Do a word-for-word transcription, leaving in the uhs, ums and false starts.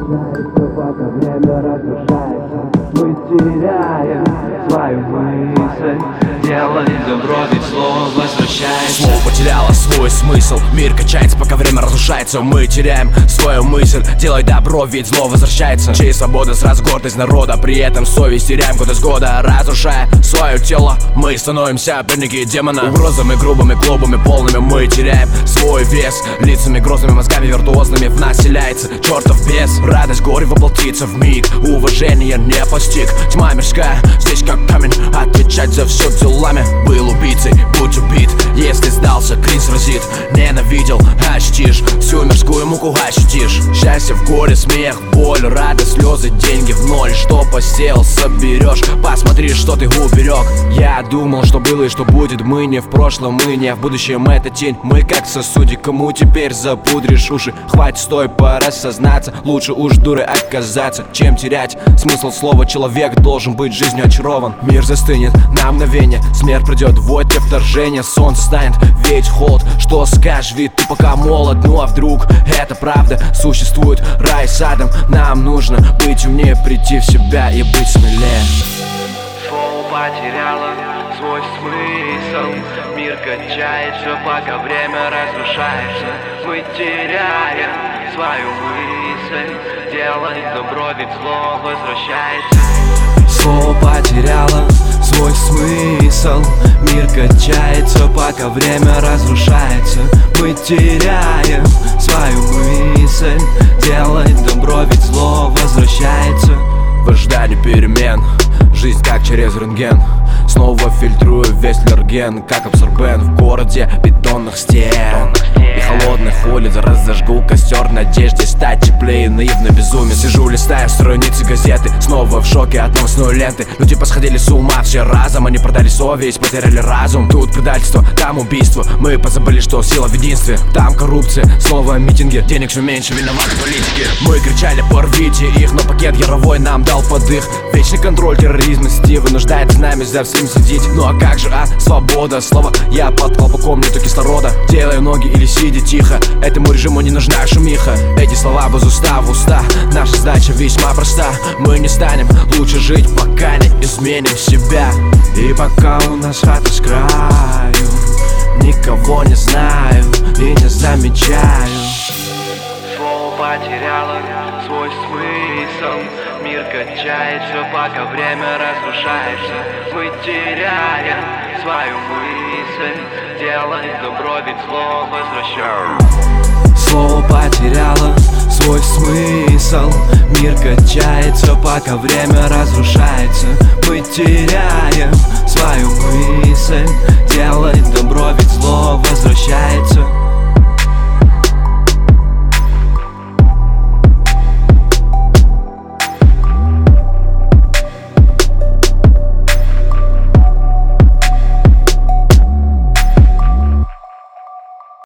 возвращается, пока время разрушается. Мы теряем свою мысль. Делать добро, ведь слово возвращается. Слово потеряло свой смысл. Мир качается, пока время разрушается. Мы теряем свою мысль. Делай добро, ведь зло возвращается. Честь, свобода, сразу гордость народа. При этом совесть теряем год из года. Разрушая свое тело, мы становимся пленники демона. Угрозами, грубыми, клубами полными мы теряем свой вес. Лицами грозными, мозгами виртуозными в нас селяется чертов бес. Радость горе воплотится в миг. Уважение не постиг. Тьма мирская, здесь как камень. Отвечать за все делами. Был убийцей, будь убит. Если сдался, клин сразит. Ненавидел, ощутишь. Всю мирскую муку ощутишь. Счастье в горе, смех, боль, радость, слезы, деньги в ноль. Что посеял, соберешь. Посмотри, что ты уберег. Я думал, что было и что будет. Мы не в прошлом, мы не в будущем. Это тень, мы как сосудик. Кому теперь запудришь уши? Хватит, стой, пора сознаться. Лучше уж дурой отказаться, чем терять смысл слова. Человек должен быть жизнью очарован. Мир застынет на мгновение. Смерть придет, вот тебе вторжение. Солнце станет, ведь холод. Что скажешь, ведь ты пока молод. Ну а вдруг это правда? Существует рай с адом. Нам нужно быть умнее, прийти в себя и быть смелее. Слово потеряло свой смысл. Мир качается, пока время разрушается. Мы теряем свою мысль. Делать добро, ведь зло возвращается. Слово потеряло свой смысл. Мир качается, пока время разрушается. Мы теряем свою мысль. Делать добро, ведь зло возвращается. В ожидании перемен, жизнь как через рентген. Снова фильтрую весь аллерген, как абсорбент в городе бетонных стен и холодных улиц. Разожгу костер в надежде стать теплее. Наивно безумие. Сижу, листая страницы газеты. Снова в шоке от новостной ленты. Люди посходили с ума все разом. Они продали совесть, потеряли разум. Тут предательство, там убийство. Мы позабыли, что сила в единстве. Там коррупция, снова митинги. Денег все меньше, виноваты политики. Мы кричали, порвите их, но пакет яровой нам дал подых. Вечный контроль, терроризм и вынуждает с нами за всем сидеть. Ну а как же, а, свобода? Слово я под колпаком, нету кислорода. Делаю ноги или сиди тихо. Этому режиму не нужна шумиха. Эти слова из уста в уста. Наша задача весьма проста. Мы не станем лучше жить, пока не изменим себя. И пока у нас хата с краю, никого не знаю и не замечаю. Слово потеряло свой смысл. Мир качается, пока время разрушается. Мы теряем свою мысль. Делать добро, ведь зло возвращается. Слово потеряло свой смысл. Мир качается, пока время разрушается. Мы теряем свою мысль. Делать добро, ведь зло возвращается.